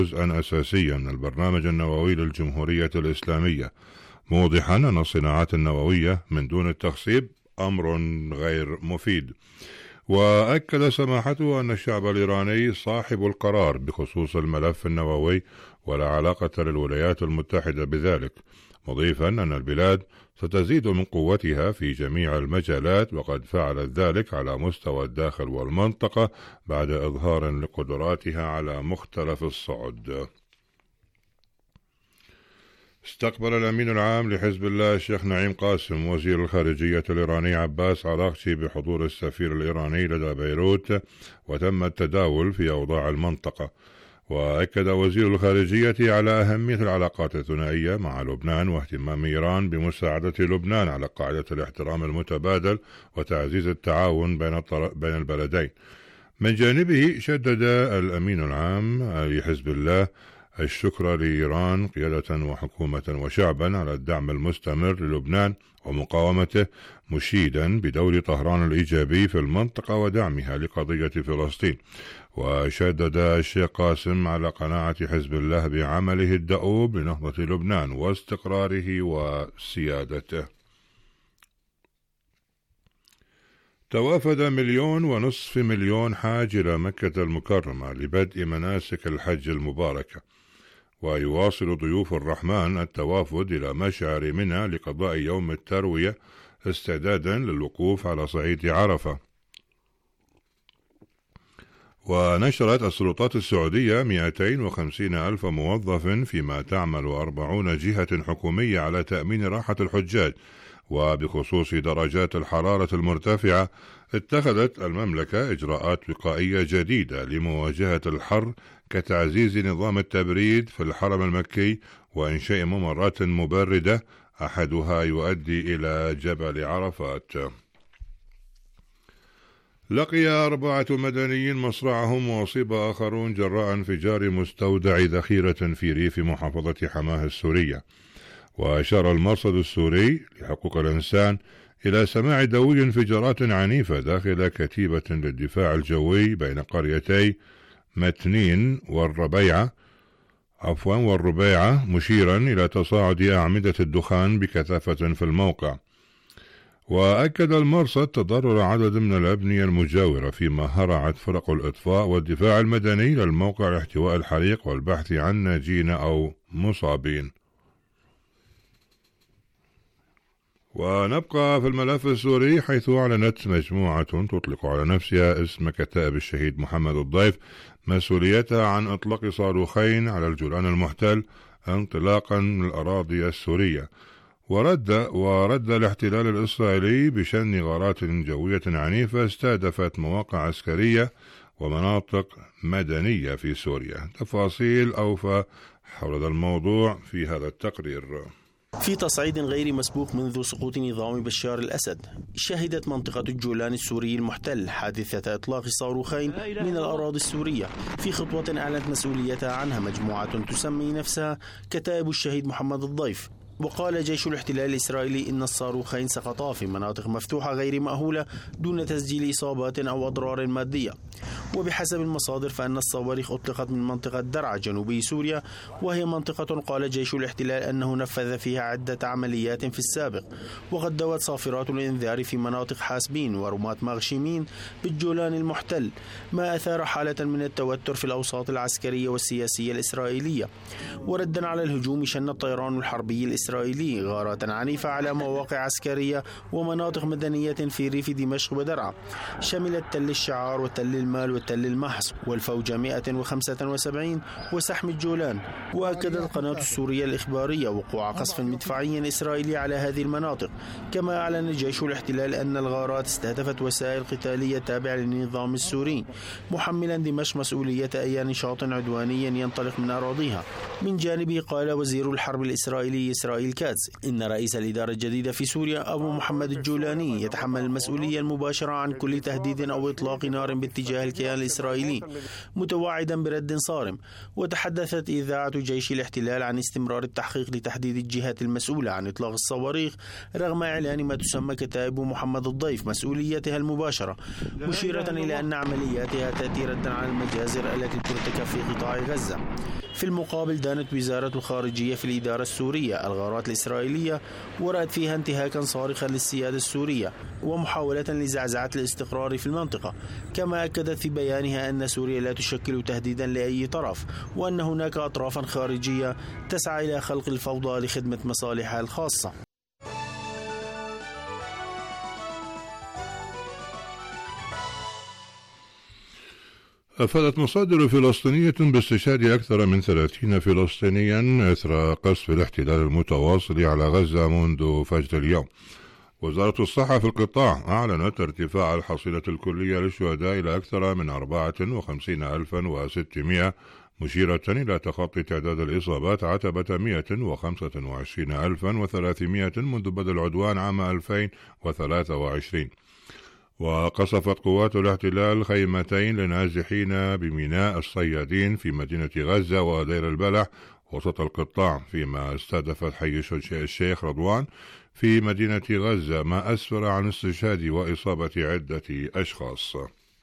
جزءا أساسيا من البرنامج النووي للجمهورية الإسلامية، موضحا أن الصناعات النووية من دون التخصيب أمر غير مفيد. وأكد سماحته أن الشعب الإيراني صاحب القرار بخصوص الملف النووي ولا علاقة للولايات المتحدة بذلك، مضيفا أن البلاد ستزيد من قوتها في جميع المجالات، وقد فعلت ذلك على مستوى الداخل والمنطقة بعد إظهار لقدراتها على مختلف الصعد. استقبل الأمين العام لحزب الله الشيخ نعيم قاسم وزير الخارجية الإيراني عباس عراقچي بحضور السفير الإيراني لدى بيروت، وتم التداول في أوضاع المنطقة. وأكد وزير الخارجية على أهمية العلاقات الثنائية مع لبنان واهتمام إيران بمساعدة لبنان على قاعدة الاحترام المتبادل وتعزيز التعاون بين البلدين. من جانبه شدد الأمين العام لحزب الله الشكر لإيران قيادة وحكومة وشعبا على الدعم المستمر للبنان ومقاومته، مشيدا بدور طهران الإيجابي في المنطقة ودعمها لقضية فلسطين. وشدد الشيخ قاسم على قناعة حزب الله بعمله الدؤوب لنهضة لبنان واستقراره وسيادته. توافد 1.5 مليون حاج إلى مكة المكرمة لبدء مناسك الحج المباركة، ويواصل ضيوف الرحمن التوافد إلى مشعر منى لقضاء يوم التروية استعدادا للوقوف على صعيد عرفة. ونشرت السلطات السعودية 250 ألف موظف، فيما تعمل 40 جهة حكومية على تأمين راحة الحجاج. وبخصوص درجات الحرارة المرتفعة، اتخذت المملكة إجراءات وقائية جديدة لمواجهة الحر، كتعزيز نظام التبريد في الحرم المكي وإنشاء ممرات مبردة أحدها يؤدي إلى جبل عرفات. لقي 4 مدنيين مصرعهم وأصيب آخرون جراء انفجار مستودع ذخيرة في ريف محافظة حماه السورية. وأشار المرصد السوري لحقوق الإنسان إلى سماع دوي انفجارات عنيفة داخل كتيبة للدفاع الجوي بين قريتي متنين والربيعة، مشيرا إلى تصاعد أعمدة الدخان بكثافة في الموقع. وأكد المرصد تضرر عدد من الأبنية المجاورة، فيما هرعت فرق الإطفاء والدفاع المدني للموقع لاحتواء الحريق والبحث عن ناجين أو مصابين. ونبقى في الملف السوري، حيث أعلنت مجموعة تطلق على نفسها اسم كتائب الشهيد محمد الضيف مسؤوليتها عن إطلاق صاروخين على الجولان المحتل انطلاقا من الأراضي السورية. ورد الاحتلال الإسرائيلي بشن غارات جوية عنيفة استهدفت مواقع عسكرية ومناطق مدنية في سوريا. تفاصيل أوفى حول هذا الموضوع في هذا التقرير. في تصعيد غير مسبوق منذ سقوط نظام بشار الأسد، شهدت منطقة الجولان السوري المحتل حادثة إطلاق صاروخين من الأراضي السورية، في خطوة أعلنت مسؤوليتها عنها مجموعة تسمي نفسها كتائب الشهيد محمد الضيف. وقال جيش الاحتلال الإسرائيلي إن الصاروخين سقطا في مناطق مفتوحة غير مأهولة دون تسجيل إصابات أو أضرار مادية. وبحسب المصادر فإن الصواريخ أطلقت من منطقة درعا جنوبي سوريا، وهي منطقة قال جيش الاحتلال أنه نفذ فيها عدة عمليات في السابق. وقد دوت صافرات الإنذار في مناطق حاسبين ورمات مغشيمين بالجولان المحتل، ما أثار حالة من التوتر في الأوساط العسكرية والسياسية الإسرائيلية. وردا على الهجوم شن الطيران الحربي الإسرائيلي غارات عنيفة على مواقع عسكرية ومناطق مدنية في ريف دمشق ودرعا، شملت تل الشعار وتل المال وتل المحص والفوجة 175 وسحم الجولان. وأكدت القناة السورية الإخبارية وقوع قصف مدفعي إسرائيلي على هذه المناطق. كما أعلن جيش الاحتلال أن الغارات استهدفت وسائل قتالية تابعة للنظام السوري، محملا دمشق مسؤولية أي نشاط عدواني ينطلق من أراضيها. من جانبه قال وزير الحرب الإسرائيلي إسرائيل كاتز إن رئيس الإدارة الجديدة في سوريا أبو محمد الجولاني يتحمل المسؤولية المباشرة عن كل تهديد أو إطلاق نار باتجاه الكيان الإسرائيلي، متوعدا برد صارم. وتحدثت إذاعة جيش الاحتلال عن استمرار التحقيق لتحديد الجهات المسؤولة عن إطلاق الصواريخ رغم إعلان ما تسمى كتائب محمد الضيف مسؤوليتها المباشرة، مشيرة إلى أن عملياتها تأتي ردا على المجازر التي ترتكب في قطاع غزة. في المقابل دانت وزارة الخارجية في الإدارة السورية الغارات الإسرائيلية ورأت فيها انتهاكا صارخا للسيادة السورية ومحاولة لزعزعة الاستقرار في المنطقة، كما أكدت في بيانها أن سوريا لا تشكل تهديدا لأي طرف، وأن هناك أطرافا خارجية تسعى إلى خلق الفوضى لخدمة مصالحها الخاصة. أفادت مصادر فلسطينية باستشهاد أكثر من 30 فلسطينيا إثر قصف الاحتلال المتواصل على غزة منذ فجر اليوم. وزارة الصحة في القطاع أعلنت ارتفاع الحصيلة الكلية للشهداء إلى أكثر من 54,600، مشيرة إلى تخطي تعداد الإصابات عتبة 125,300 منذ بدء العدوان عام 2023. وقصفت قوات الاحتلال خيمتين لنازحين بميناء الصيادين في مدينة غزة ودير البلح وسط القطاع، فيما استهدفت حي الشيخ رضوان في مدينة غزة، ما أسفر عن استشهاد وإصابة عدة أشخاص.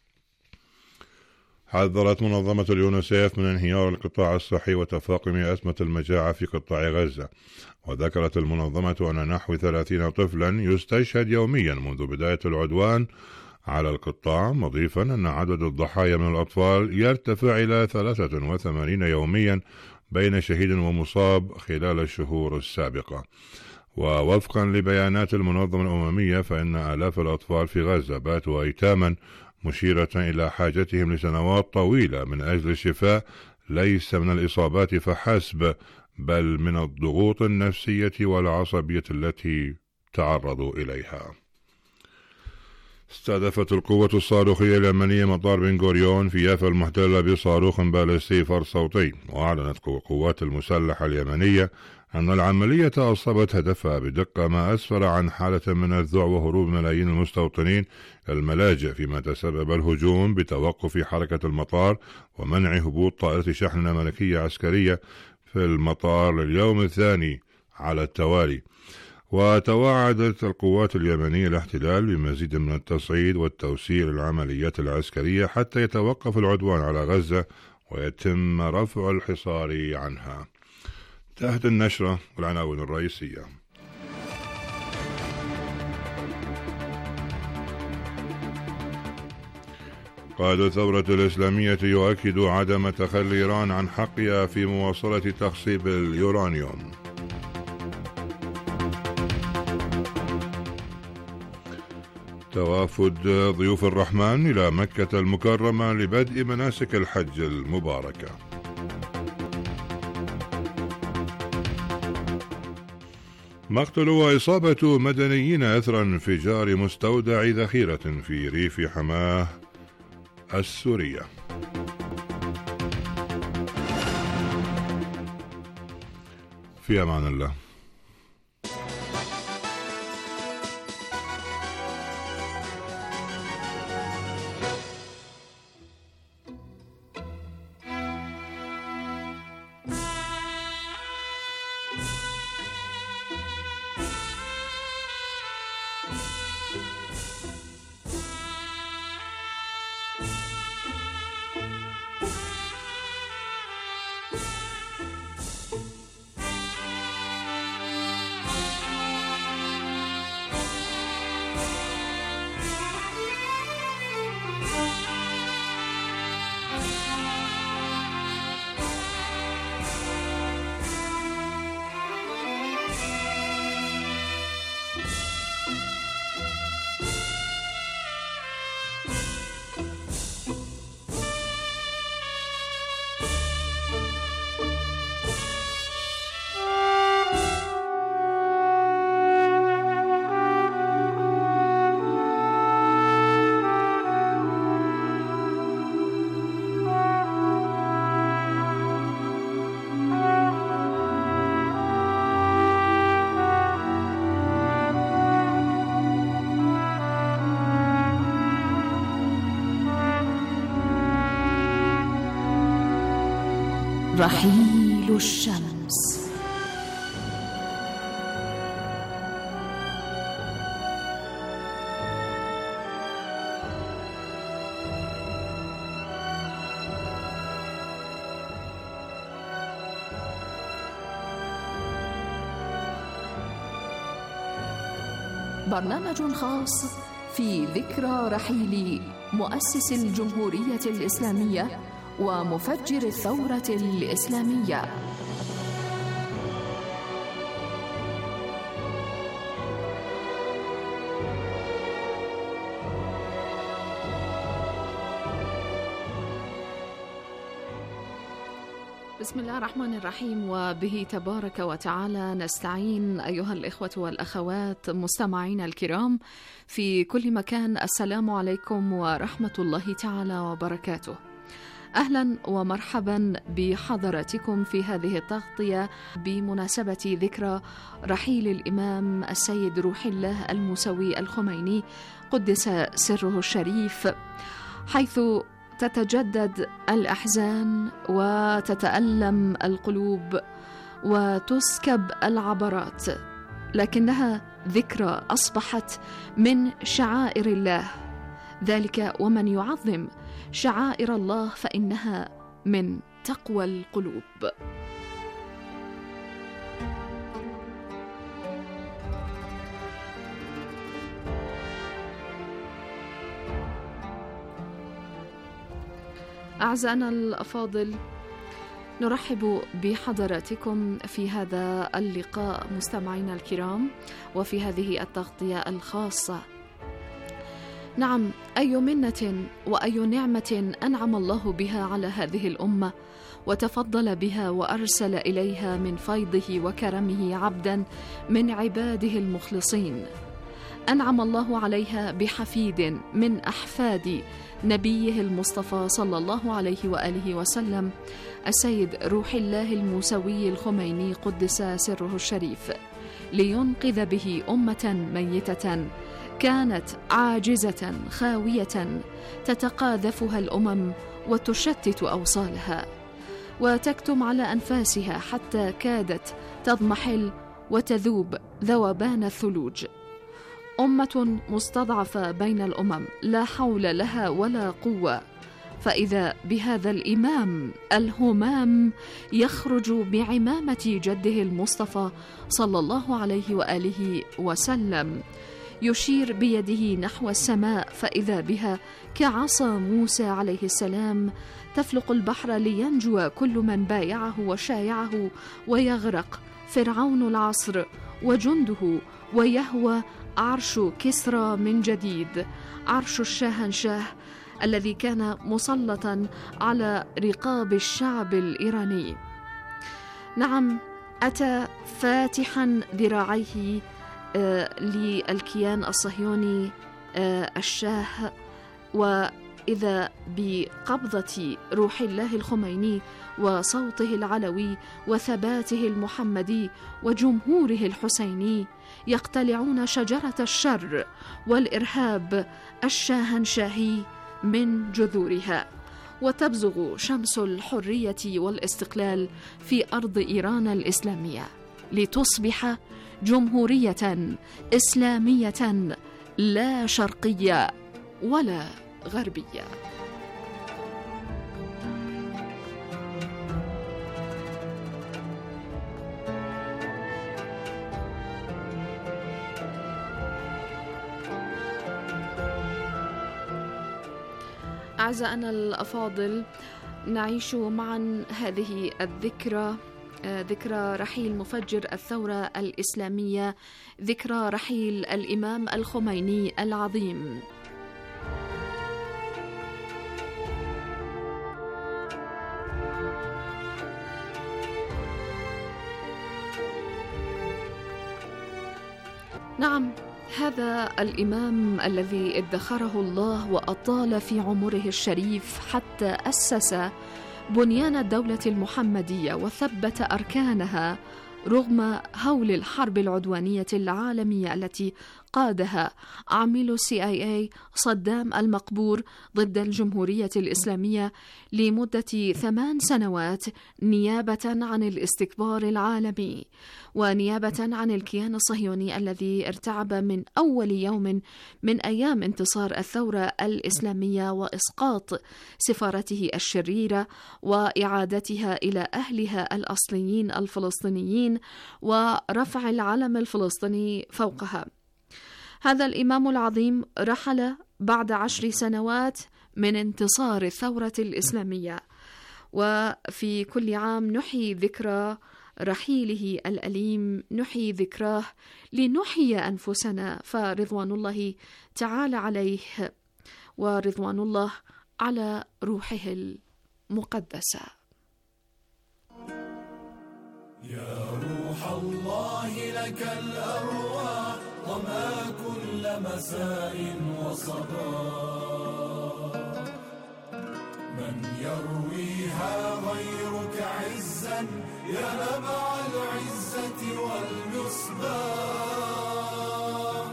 حذرت منظمة اليونيسيف من انهيار القطاع الصحي وتفاقم أزمة المجاعة في قطاع غزة. وذكرت المنظمة أن نحو 30 طفلا يستشهد يوميا منذ بداية العدوان على القطاع، مضيفا أن عدد الضحايا من الأطفال يرتفع إلى 83 يوميا بين شهيد ومصاب خلال الشهور السابقة. ووفقا لبيانات المنظمة الأممية فإن آلاف الأطفال في غزة باتوا أيتاما، مشيرة إلى حاجتهم لسنوات طويلة من أجل الشفاء ليس من الإصابات فحسب، بل من الضغوط النفسية والعصبية التي تعرضوا إليها. استهدفت القوة الصاروخية اليمنية مطار بن غوريون في يافا المحتلة بصاروخ باليستي فرصوتي. وأعلنت القوات المسلحة اليمنية أن العملية أصابت هدفها بدقة، ما أسفر عن حالة من الذعر وهروب ملايين المستوطنين الملاجئ، فيما تسبب الهجوم بتوقف حركة المطار ومنع هبوط طائرة شحن ملكية عسكرية في المطار لليوم الثاني على التوالي. وتوعدت القوات اليمنية الاحتلال بمزيد من التصعيد والتوسيع للعمليات العسكرية حتى يتوقف العدوان على غزة ويتم رفع الحصار عنها. تحت النشرة والعناوين الرئيسية. قائد الثورة الإسلامية يؤكد عدم تخلي إيران عن حقها في مواصلة تخصيب اليورانيوم. توافد ضيوف الرحمن إلى مكة المكرمة لبدء مناسك الحج المباركة. مقتل وإصابة مدنيين أثر انفجار مستودع ذخيرة في ريف حماه السورية. في أمان الله. رحيل الشمس. برنامج خاص في ذكرى رحيل مؤسس الجمهورية الإسلامية ومفجر الثورة الإسلامية. بسم الله الرحمن الرحيم، وبه تبارك وتعالى نستعين. أيها الإخوة والأخوات مستمعين الكرام في كل مكان، السلام عليكم ورحمة الله تعالى وبركاته. أهلا ومرحبا بحضراتكم في هذه التغطية بمناسبة ذكرى رحيل الإمام السيد روح الله الموسوي الخميني قدس سره الشريف، حيث تتجدد الأحزان وتتألم القلوب وتسكب العبرات، لكنها ذكرى أصبحت من شعائر الله، ذلك ومن يعظم شعائر الله فإنها من تقوى القلوب. أعزائنا الأفاضل، نرحب بحضراتكم في هذا اللقاء مستمعينا الكرام وفي هذه التغطية الخاصة. نعم، أي منة وأي نعمة أنعم الله بها على هذه الأمة وتفضل بها وأرسل إليها من فيضه وكرمه عبدا من عباده المخلصين. أنعم الله عليها بحفيد من أحفاد نبيه المصطفى صلى الله عليه وآله وسلم السيد روح الله الموسوي الخميني قدس سره الشريف، لينقذ به أمة ميتة كانت عاجزة خاوية تتقاذفها الأمم وتشتت أوصالها وتكتم على أنفاسها حتى كادت تضمحل وتذوب ذوبان الثلوج. أمة مستضعفة بين الأمم لا حول لها ولا قوة، فإذا بهذا الإمام الهمام يخرج بعمامة جده المصطفى صلى الله عليه وآله وسلم، يشير بيده نحو السماء فإذا بها كعصا موسى عليه السلام تفلق البحر لينجو كل من بايعه وشايعه، ويغرق فرعون العصر وجنده، ويهوى عرش كسرى من جديد، عرش الشاهنشاه الذي كان مسلطا على رقاب الشعب الإيراني. نعم، أتى فاتحا ذراعيه للكيان الصهيوني الشاه، وإذا بقبضة روح الله الخميني وصوته العلوي وثباته المحمدي وجمهوره الحسيني يقتلعون شجرة الشر والإرهاب الشاهنشاهي من جذورها، وتبزغ شمس الحرية والاستقلال في أرض إيران الإسلامية، لتصبح جمهورية إسلامية لا شرقية ولا غربية. أعزائنا الأفاضل، نعيش معا هذه الذكرى، ذكرى رحيل مفجر الثورة الإسلامية، ذكرى رحيل الإمام الخميني العظيم. نعم، هذا الإمام الذي ادخره الله وأطال في عمره الشريف حتى أسس بنيان الدولة المحمدية وثبت أركانها رغم هول الحرب العدوانية العالمية التي قادها عميل CIA صدام المقبور ضد الجمهورية الإسلامية لمدة 8 سنوات نيابة عن الاستكبار العالمي ونيابة عن الكيان الصهيوني الذي ارتعب من أول يوم من أيام انتصار الثورة الإسلامية وإسقاط سفارته الشريرة وإعادتها إلى أهلها الأصليين الفلسطينيين ورفع العلم الفلسطيني فوقها. هذا الإمام العظيم رحل بعد 10 سنوات من انتصار الثورة الإسلامية، وفي كل عام نحيي ذكرى رحيله الأليم، نحيي ذكراه لنحيي أنفسنا، فرضوان الله تعالى عليه ورضوان الله على روحه المقدسة. يا روح الله لك الأرواح وما كل مساء وصباح، من يرويها غيرك عزا يا نبع العزة والمصباح.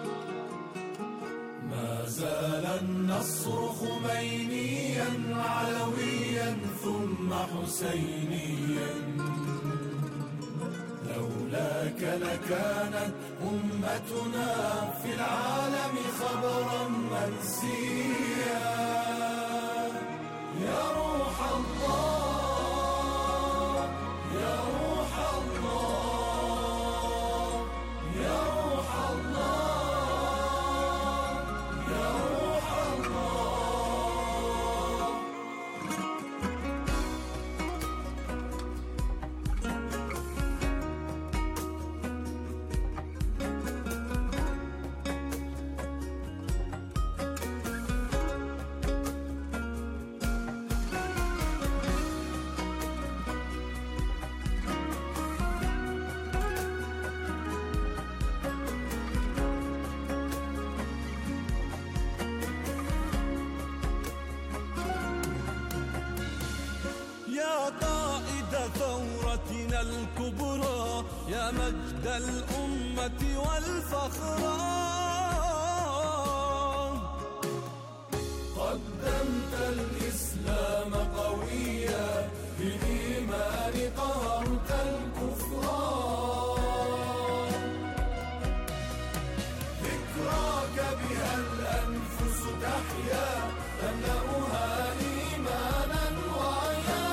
ما زال النصر خمينيا علويا ثم حسينيا، لولاك لكانت أمتنا في العالم خبرا منسيا. يا روح الله يا روح الله يا روح الله يا روح الله. يا قائد ثورتنا الكبرى يا مجد الأمة والفخرى، قدمت الإسلام قويا بالإيمان قهرت الكفران، ذكراك بها الأنفس تحيا تملأها إيمانا وعيا.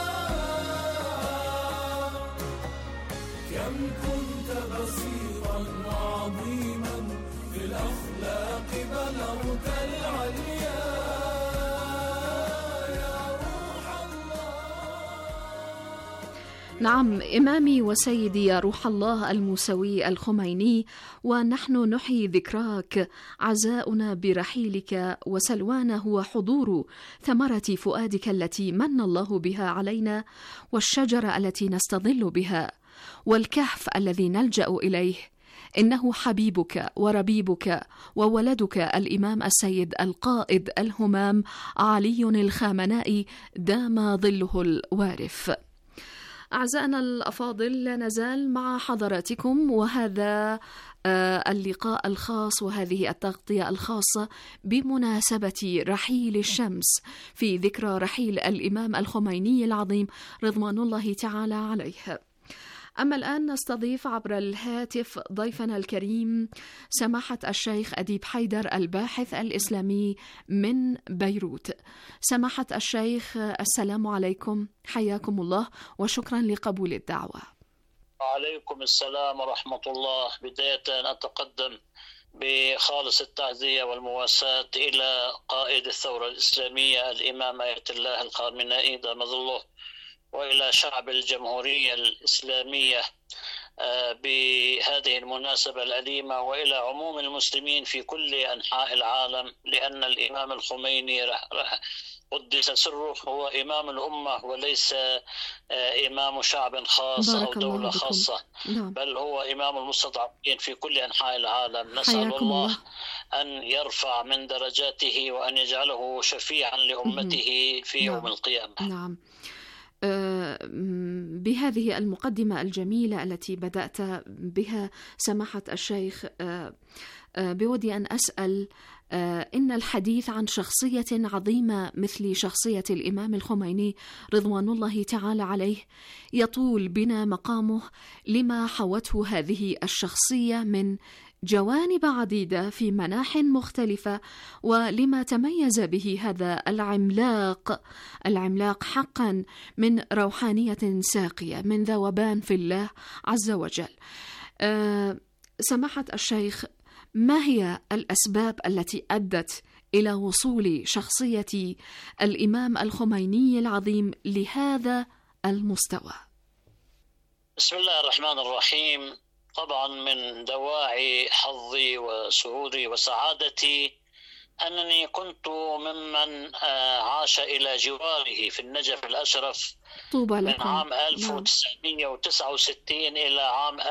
كم كنت بسيطا وعظيما في الأخلاق بلغت العليا. يا روح الله. نعم، إمامي وسيدي يا روح الله الموسوي الخميني، ونحن نحيي ذكراك. عزاؤنا برحيلك وسلوانا هو حضور ثمرة فؤادك التي من الله بها علينا، والشجرة التي نستظل بها، والكهف الذي نلجأ إليه. إنه حبيبك وربيبك وولدك الإمام السيد القائد الهمام علي الخامنائي دام ظله الوارف. أعزائنا الأفاضل، لا نزال مع حضراتكم، وهذا اللقاء الخاص وهذه التغطية الخاصة بمناسبة رحيل الشمس في ذكرى رحيل الإمام الخميني العظيم رضوان الله تعالى عليه. أما الآن نستضيف عبر الهاتف ضيفنا الكريم سماحة الشيخ أديب حيدر، الباحث الإسلامي من بيروت. سماحة الشيخ، السلام عليكم، حياكم الله وشكرا لقبول الدعوة. وعليكم السلام ورحمة الله. بداية أتقدم بخالص التعزية والمواساة إلى قائد الثورة الإسلامية الإمام آية الله الخامنائي دام ظله، وإلى شعب الجمهورية الإسلامية بهذه المناسبة الأليمة، وإلى عموم المسلمين في كل أنحاء العالم، لأن الإمام الخميني قدس سره هو إمام الأمة وليس إمام شعب خاص أو دولة خاصة، بل هو إمام المستضعفين في كل أنحاء العالم. نسأل الله أن يرفع من درجاته وأن يجعله شفيعا لأمته في يوم القيامة. نعم. بهذه المقدمة الجميلة التي بدأت بها سماحة الشيخ، بودي أن أسأل، إن الحديث عن شخصية عظيمة مثل شخصية الإمام الخميني رضوان الله تعالى عليه يطول بنا مقامه لما حوته هذه الشخصية من جوانب عديدة في مناح مختلفة، ولما تميز به هذا العملاق حقا من روحانية ساقية، من ذوبان في الله عز وجل. سماحة الشيخ، ما هي الأسباب التي أدت إلى وصول شخصية الإمام الخميني العظيم لهذا المستوى؟ بسم الله الرحمن الرحيم. طبعا من دواعي حظي وسروري وسعادتي أنني كنت ممن عاش إلى جواره في النجف الأشرف من عام 1969 إلى عام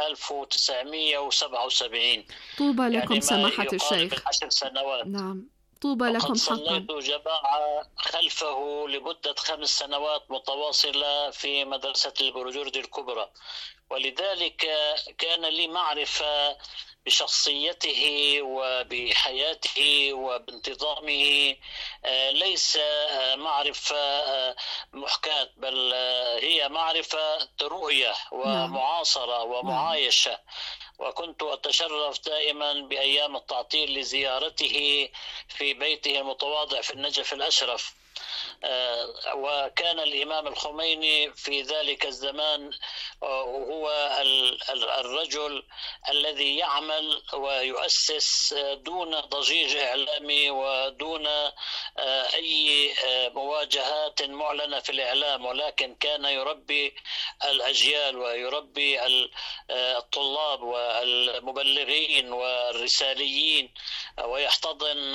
1977. طوبى لكم سماحة الشيخ. 10 سنوات. نعم، طوبى لكم حقا. صليت جماعة خلفه لمدة 5 سنوات متواصلة في مدرسة البروجرد الكبرى، ولذلك كان لي معرفة بشخصيته وبحياته وبانتظامه، ليس معرفة محكاة، بل هي معرفة رؤية ومعاصرة ومعايشة. وكنت أتشرف دائما بأيام التعطيل لزيارته في بيته المتواضع في النجف الأشرف. وكان الإمام الخميني في ذلك الزمان هو الرجل الذي يعمل ويؤسس دون ضجيج إعلامي ودون أي مواجهات معلنة في الإعلام، ولكن كان يربي الأجيال ويربي الطلاب والمبلغين والرساليين، ويحتضن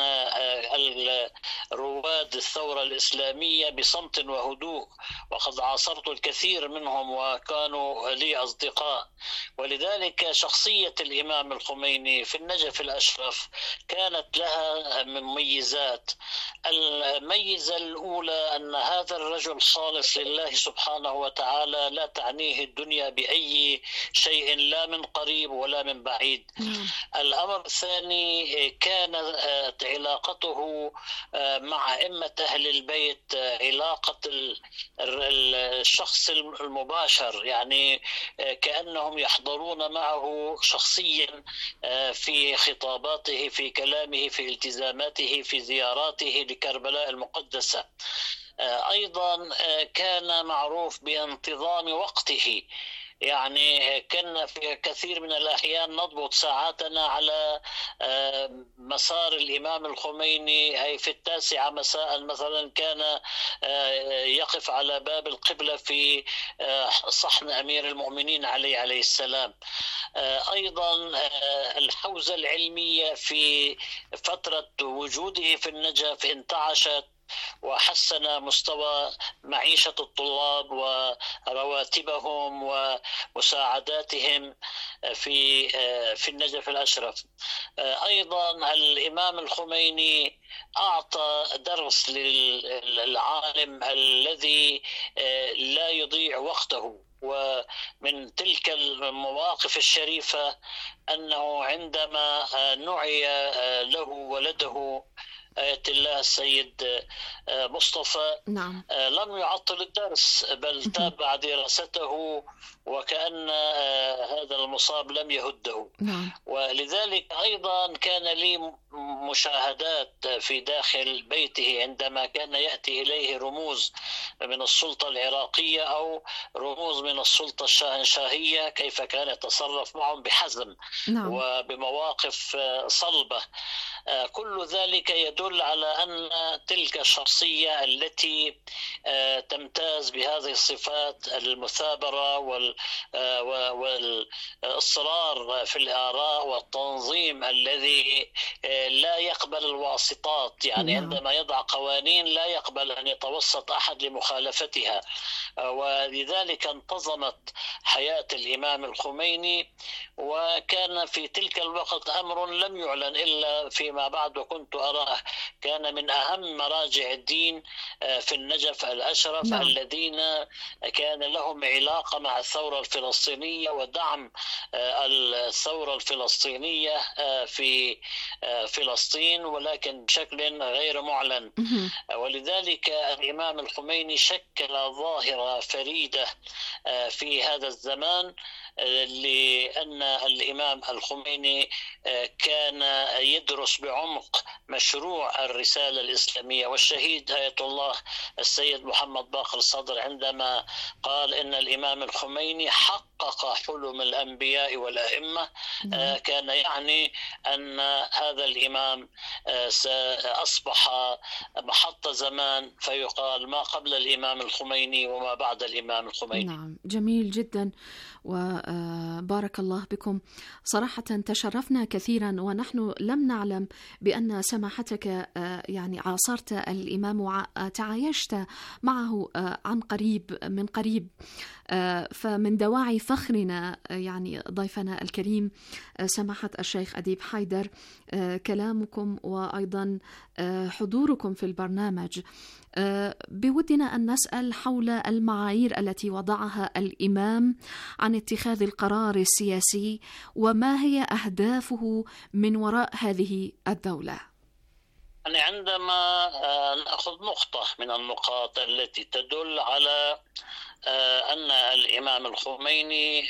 رواد الثورة الإسلامية بصمت وهدوء. وقد عاصرت الكثير منهم وكانوا لي أصدقاء. ولذلك شخصية الإمام الخميني في النجف الأشرف كانت لها مميزات. الميزة الأولى أن هذا الرجل خالص لله سبحانه وتعالى، لا تعنيه الدنيا بأي شيء لا من قريب ولا من بعيد. الأمر الثاني كانت علاقته مع أئمة أهل البيت علاقة الشخص المباشر، يعني كأنهم يحضرون معه شخصيا في خطاباته، في كلامه، في التزاماته، في زياراته لكربلاء المقدسة. أيضا كان معروف بانتظام وقته، يعني كنا في كثير من الأحيان نضبط ساعاتنا على مسار الإمام الخميني. أي في 9 مساء مثلا كان يقف على باب القبلة في صحن أمير المؤمنين عليه السلام. أيضا الحوزة العلمية في فترة وجوده في النجف انتعشت وحسن مستوى معيشة الطلاب ورواتبهم ومساعداتهم في النجف الأشرف. أيضا الإمام الخميني أعطى درس للعالم الذي لا يضيع وقته. ومن تلك المواقف الشريفة أنه عندما نعي له ولده آية الله السيد مصطفى، لم يعطل الدرس بل تابع دراسته وكأن هذا المصاب لم يهده. ولذلك أيضا كان لي مشاهدات في داخل بيته عندما كان يأتي إليه رموز من السلطة العراقية أو رموز من السلطة الشاهنشاهية، كيف كان يتصرف معهم بحزم وبمواقف صلبة. كل ذلك يدل على أن تلك الشخصية التي تمتاز بهذه الصفات، المثابرة والإصرار في الآراء والتنظيم الذي لا يقبل الواسطات، يعني عندما يضع قوانين لا يقبل أن يتوسط أحد لمخالفتها. ولذلك انتظمت حياة الإمام الخميني، وكان في تلك الوقت أمر لم يعلن إلا في فيما بعد وكنت أراه كان من أهم مراجع الدين في النجف الأشرف الذين كان لهم علاقة مع الثورة الفلسطينية ودعم الثورة الفلسطينية في فلسطين، ولكن بشكل غير معلن. ولذلك الإمام الخميني شكل ظاهرة فريدة في هذا الزمان، لأن الإمام الخميني كان يدرس بعمق مشروع الرسالة الإسلامية. والشهيد آية الله السيد محمد باقر الصدر عندما قال إن الإمام الخميني حقق حلم الأنبياء والأئمة كان يعني أن هذا الإمام أصبح محط زمان، فيقال ما قبل الإمام الخميني وما بعد الإمام الخميني. نعم، جميل جدا وبارك الله بكم. صراحة تشرفنا كثيرا، ونحن لم نعلم بأن سماحتك يعني عاصرت الإمام وتعايشت معه عن قريب من قريب، فمن دواعي فخرنا يعني ضيفنا الكريم سماحة الشيخ أديب حيدر كلامكم وأيضا حضوركم في البرنامج. بودنا أن نسأل حول المعايير التي وضعها الإمام عن اتخاذ القرار السياسي، وما هي أهدافه من وراء هذه الدولة؟ يعني عندما نأخذ نقطة من النقاط التي تدل على أن الإمام الخميني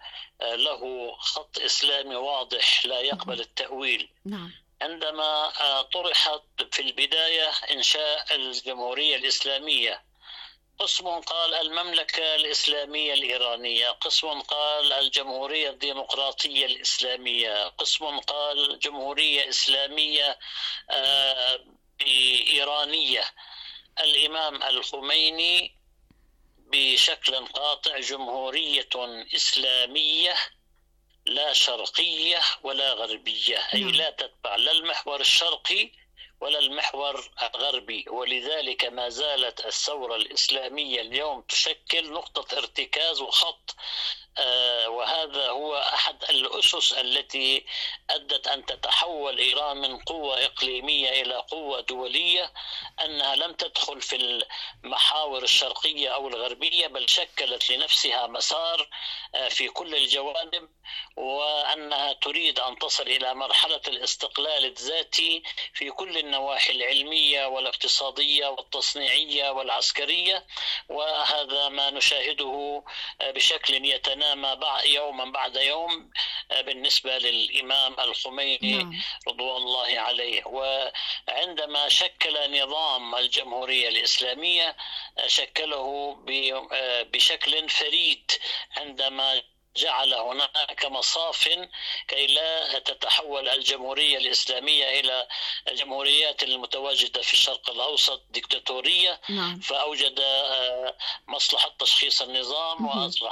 له خط إسلامي واضح لا يقبل التأويل. نعم. عندما طرحت في البداية إنشاء الجمهورية الإسلامية، قسم قال المملكة الإسلامية الإيرانية، قسم قال الجمهورية الديمقراطية الإسلامية، قسم قال جمهورية إسلامية إيرانية. الإمام الخميني بشكل قاطع جمهورية إسلامية لا شرقية ولا غربية، أي لا تتبع لا المحور الشرقي ولا المحور الغربي. ولذلك ما زالت الثورة الإسلامية اليوم تشكل نقطة ارتكاز وخط، وهذا هو أحد الأسس التي أدت أن تتحول إيران من قوة إقليمية إلى قوة دولية، أنها لم تدخل في المحاور الشرقية أو الغربية، بل شكلت لنفسها مسار في كل الجوانب، وأنها تريد أن تصل إلى مرحلة الاستقلال الذاتي في كل النواحي العلمية والاقتصادية والتصنيعية والعسكرية. وهذا ما نشاهده بشكل يتنامى يوما بعد يوم بالنسبة للإمام الخميني رضوان الله عليه. وعندما شكل نظام الجمهورية الإسلامية شكله بشكل فريد، عندما جعل هناك مصاف كي لا تتحول الجمهورية الإسلامية إلى الجمهوريات المتواجدة في الشرق الأوسط ديكتاتورية. فأوجد مصلحة تشخيص النظام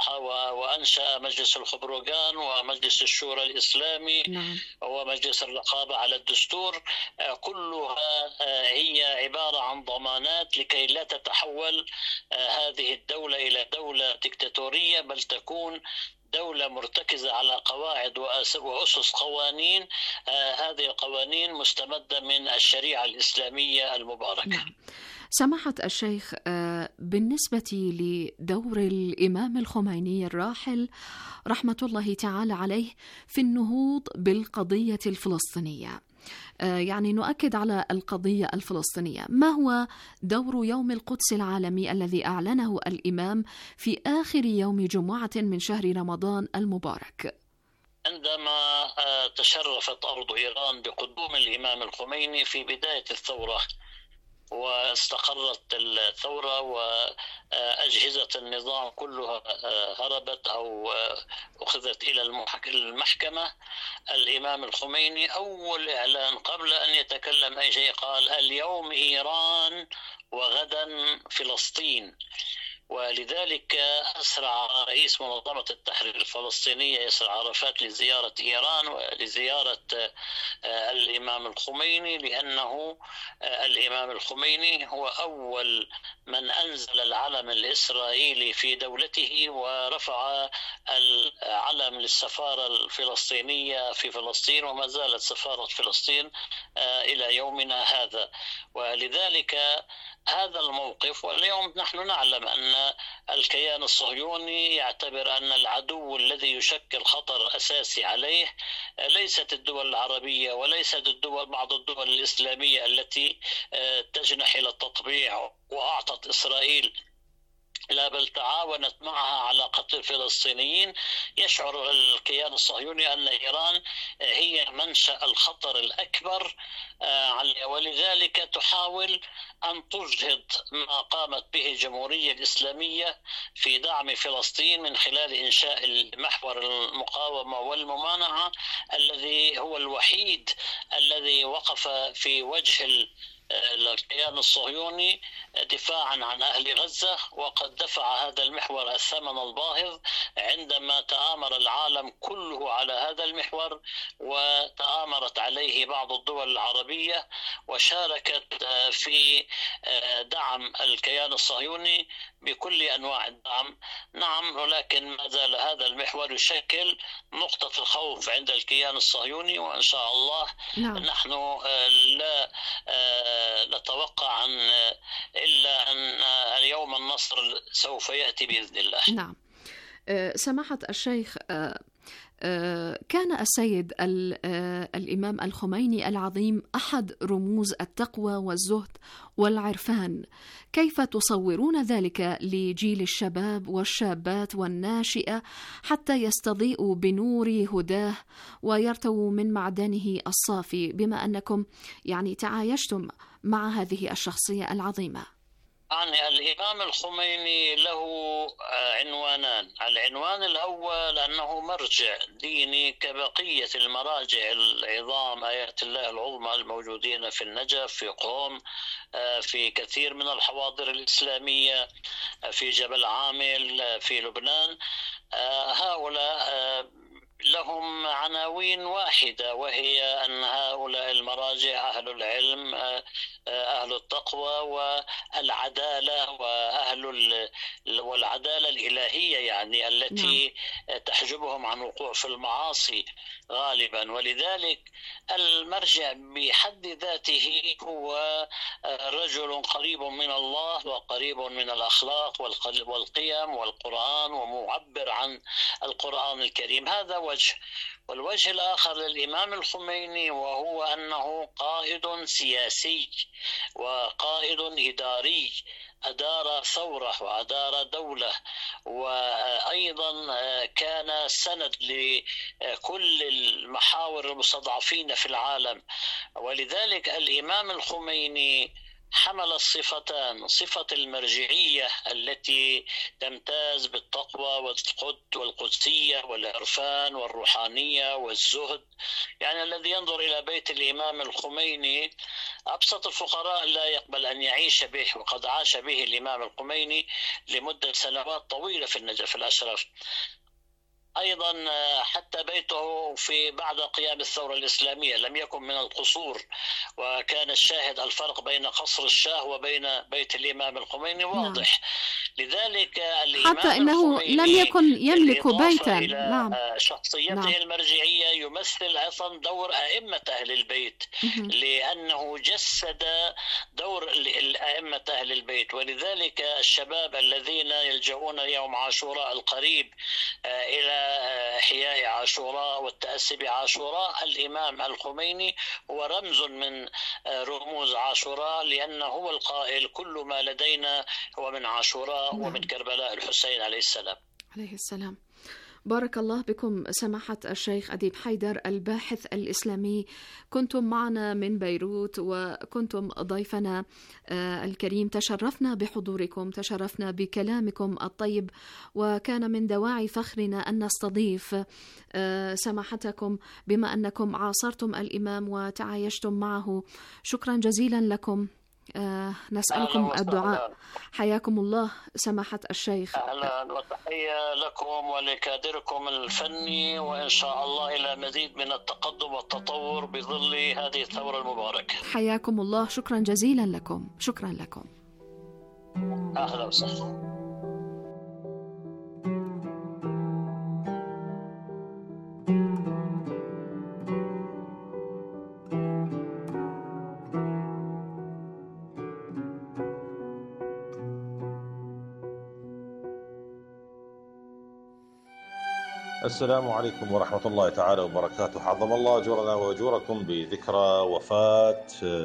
وأنشأ مجلس الخبرغان ومجلس الشورى الإسلامي ومجلس الرقابة على الدستور. كلها هي عبارة عن ضمانات لكي لا تتحول هذه الدولة إلى دولة ديكتاتورية، بل تكون دولة مرتكزة على قواعد وأسس قوانين. هذه القوانين مستمدة من الشريعة الإسلامية المباركة. نعم. سماحة الشيخ، بالنسبة لدور الإمام الخميني الراحل رحمة الله تعالى عليه في النهوض بالقضية الفلسطينية، يعني نؤكد على القضية الفلسطينية، ما هو دور يوم القدس العالمي الذي أعلنه الإمام في آخر يوم جمعة من شهر رمضان المبارك؟ عندما تشرفت أرض إيران بقدوم الإمام الخميني في بداية الثورة، واستقرت الثورة وأجهزة النظام كلها هربت أو أخذت إلى المحكمة، الإمام الخميني أول إعلان قبل أن يتكلم أي شيء قال اليوم إيران وغدا فلسطين. ولذلك أسرع رئيس منظمة التحرير الفلسطينية ياسر عرفات لزيارة إيران ولزيارة الإمام الخميني، لأنه الإمام الخميني هو أول من أنزل العلم الإسرائيلي في دولته ورفع العلم للسفارة الفلسطينية في فلسطين، وما زالت سفارة فلسطين إلى يومنا هذا. ولذلك هذا الموقف، واليوم نحن نعلم أن الكيان الصهيوني يعتبر أن العدو الذي يشكل خطر أساسي عليه ليست الدول العربية وليست بعض الدول الإسلامية التي تجنح إلى التطبيع وأعطت إسرائيل، لا بل تعاونت معها على قتل الفلسطينيين. يشعر الكيان الصهيوني أن إيران هي منشأ الخطر الأكبر عليه، ولذلك تحاول أن تجهض ما قامت به الجمهورية الإسلامية في دعم فلسطين من خلال إنشاء محور المقاومة والممانعة الذي هو الوحيد الذي وقف في وجه الكيان الصهيوني دفاعا عن أهل غزة. وقد دفع هذا المحور الثمن الباهظ عندما تآمر العالم كله على هذا المحور، وتآمرت عليه بعض الدول العربية وشاركت في دعم الكيان الصهيوني بكل أنواع الدعم. نعم، ولكن ما زال هذا المحور يشكل نقطة الخوف عند الكيان الصهيوني، وإن شاء الله نحن لا نتوقع إلا أن اليوم النصر سوف يأتي بإذن الله. نعم. سماحة الشيخ، كان السيد الإمام الخميني العظيم أحد رموز التقوى والزهد والعرفان. كيف تصورون ذلك لجيل الشباب والشابات والناشئة حتى يستضيئوا بنور هداه ويرتووا من معدنه الصافي، بما أنكم تعايشتم مع هذه الشخصية العظيمة؟ يعني الإمام الخميني له عنوانان. العنوان الأول أنه مرجع ديني كبقية المراجع العظام، آيات الله العظمى الموجودين في النجف، في قوم، في كثير من الحواضر الإسلامية، في جبل عامل، في لبنان. هؤلاء لهم عناوين واحدة، وهي أن هؤلاء المراجع أهل العلم، أهل التقوى والعدالة، والعدالة الإلهية التي تحجبهم عن وقوع في المعاصي غالبا. ولذلك المرجع بحد ذاته هو رجل قريب من الله وقريب من الأخلاق والقيم والقرآن، ومعبر عن القرآن الكريم. هذا وجه. والوجه الآخر للإمام الخميني وهو أنه قائد سياسي وقائد إداري، أدار ثورة وأدار دولة، وأيضا كان سند لكل المحاور المستضعفين في العالم. ولذلك الإمام الخميني حمل الصفتان، صفة المرجعية التي تمتاز بالتقوى والقدسية والعرفان والروحانية والزهد. الذي ينظر إلى بيت الإمام الخميني أبسط الفقراء لا يقبل أن يعيش به، وقد عاش به الإمام الخميني لمدة سنوات طويلة في النجف الأشرف. أيضا حتى بيته في بعد قيام الثورة الإسلامية لم يكن من القصور، وكان الشاهد الفرق بين قصر الشاه وبين بيت الإمام الخميني واضح. لذلك الإمام حتى أنه لم يكن يملك بيتا. شخصيته المرجعية يمثل أيضا دور أئمة أهل البيت، لأنه جسد دور أئمة أهل البيت. ولذلك الشباب الذين يلجؤون يوم عاشوراء القريب إلى إحياء عاشوراء والتأسي بعاشوراء، الإمام الخميني هو رمز من رموز عاشوراء، لأنه هو القائل: كل ما لدينا هو من عاشوراء ومن كربلاء الحسين عليه السلام. عليه السلام. بارك الله بكم سماحة الشيخ أديب حيدر، الباحث الإسلامي. كنتم معنا من بيروت وكنتم ضيفنا الكريم. تشرفنا بحضوركم، تشرفنا بكلامكم الطيب، وكان من دواعي فخرنا أن نستضيف سماحتكم بما أنكم عاصرتم الإمام وتعايشتم معه. شكرا جزيلا لكم نسألكم الدعاء. حياكم الله سماحة الشيخ. أهلا وتحية لكم ولكادركم الفني، وإن شاء الله إلى مزيد من التقدم والتطور بظل هذه الثورة المباركة. حياكم الله، شكرا جزيلا لكم. شكرا لكم. أهلا وسهلا. السلام عليكم ورحمة الله تعالى وبركاته. حظم الله أجورنا وأجوركم بذكرى وفاة